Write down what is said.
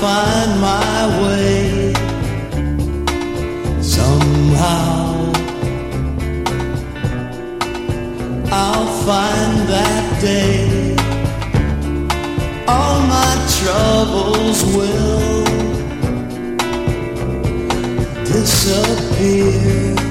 find my way somehow. I'll find that day. All my troubles will disappear.